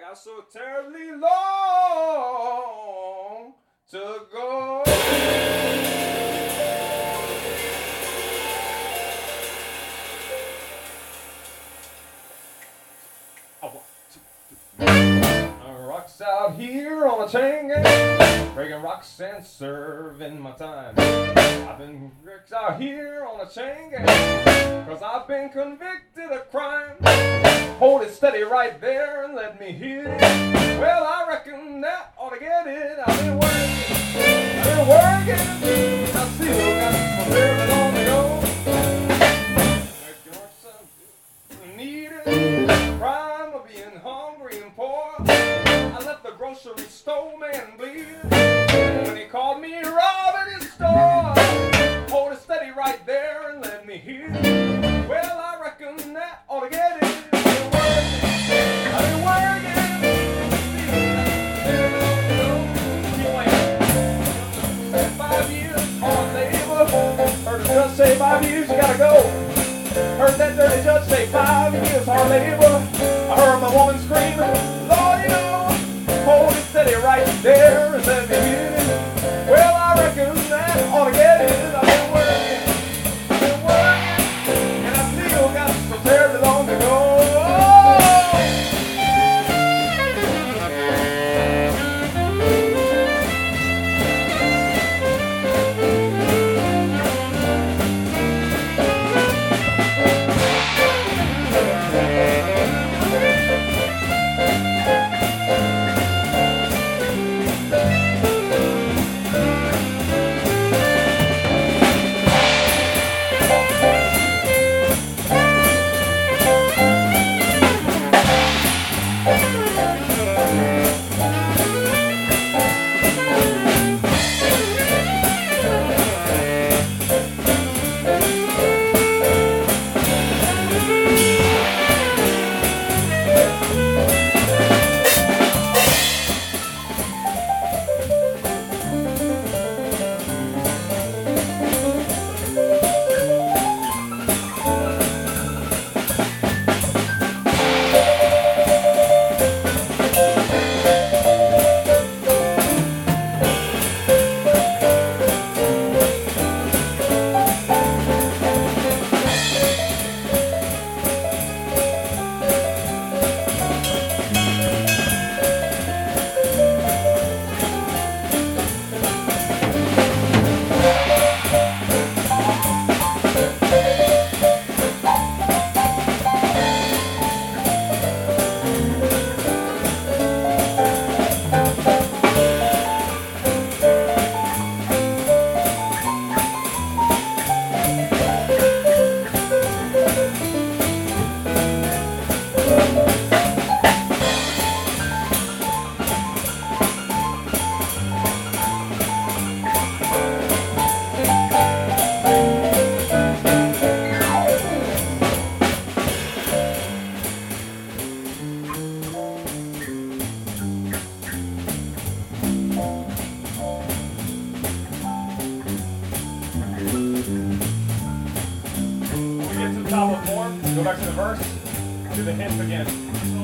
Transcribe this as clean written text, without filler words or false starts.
got so terribly long to go. Rocks out here on a chain gang, breaking rocks and serving my time. I've been rocks out here on a chain gang, cause I've been convicted of crime. Hold it steady right there and let me hit it. Well, I reckon that ought to get it. I've been working, I still got some very long to go. Need it, crime of being hungry and poor. I left the grocery store man bleed when he called me robbing his store. Hold it steady right there and let me hear it. Well, I reckon that ought to get it. I've been working. Said 5 years on labor. Heard the judge say 5 years, you gotta go. Heard that dirty judge say 5 years hard labor. I heard my woman scream, Lord, you know, hold it steady right there and let me hit it. Well, I reckon that ought to get it. I've been working, and I still got so terribly long to go. Go back to the verse, do the hits again.